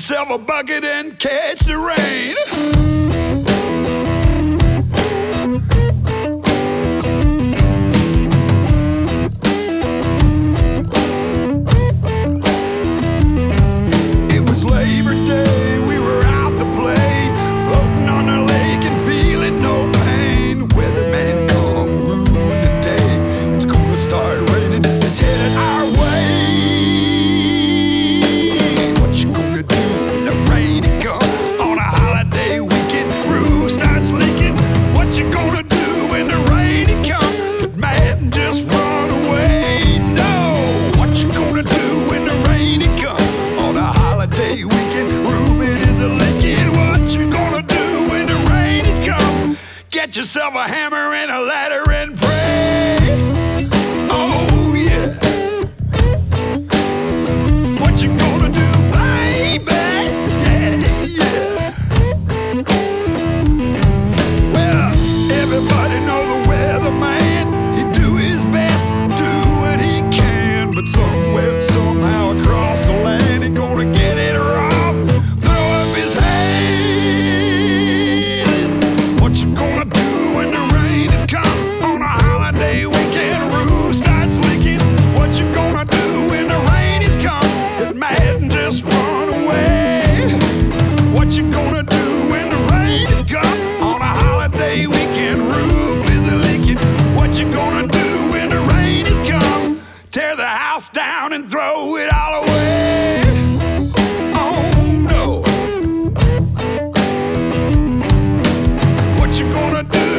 yourself a bucket and catch the rain. Get yourself a hammer and a ladder and pray. Oh yeah. What you gonna do, baby? Yeah, yeah. Well, everybody know the weatherman. He do his best, do what he can, but somewhere, somehow across the land, he gonna get it wrong. Throw up his hand. What you gonna do? What you gonna do when the rain is gone? On a holiday weekend, roof is leaking. What you gonna do when the rain is gone? Tear the house down and throw it all away. Oh no. What you gonna do?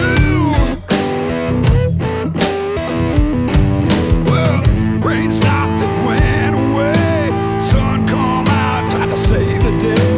Well, rain stopped and went away. Sun come out, tried to save the day.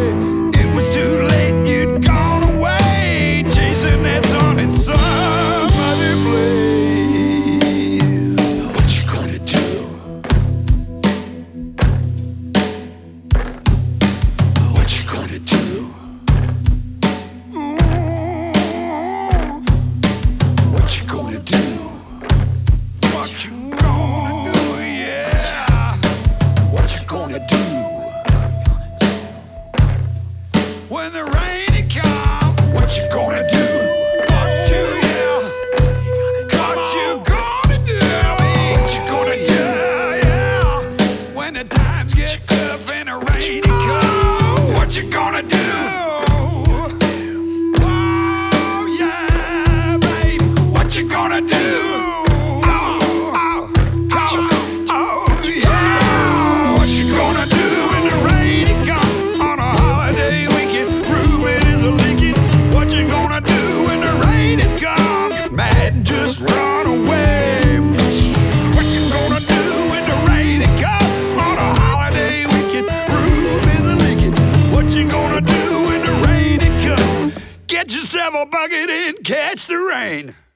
When the rain comes, what you gonna do? What you, yeah. What you gonna do? What you gonna do, yeah. When the times get tough and the rain comes, what you gonna do? Oh yeah, babe, what you gonna do? Just run away. What you gonna do when the rain comes? On a holiday weekend, roof is leaking. What you gonna do when the rain comes? Get yourself a bucket and catch the rain.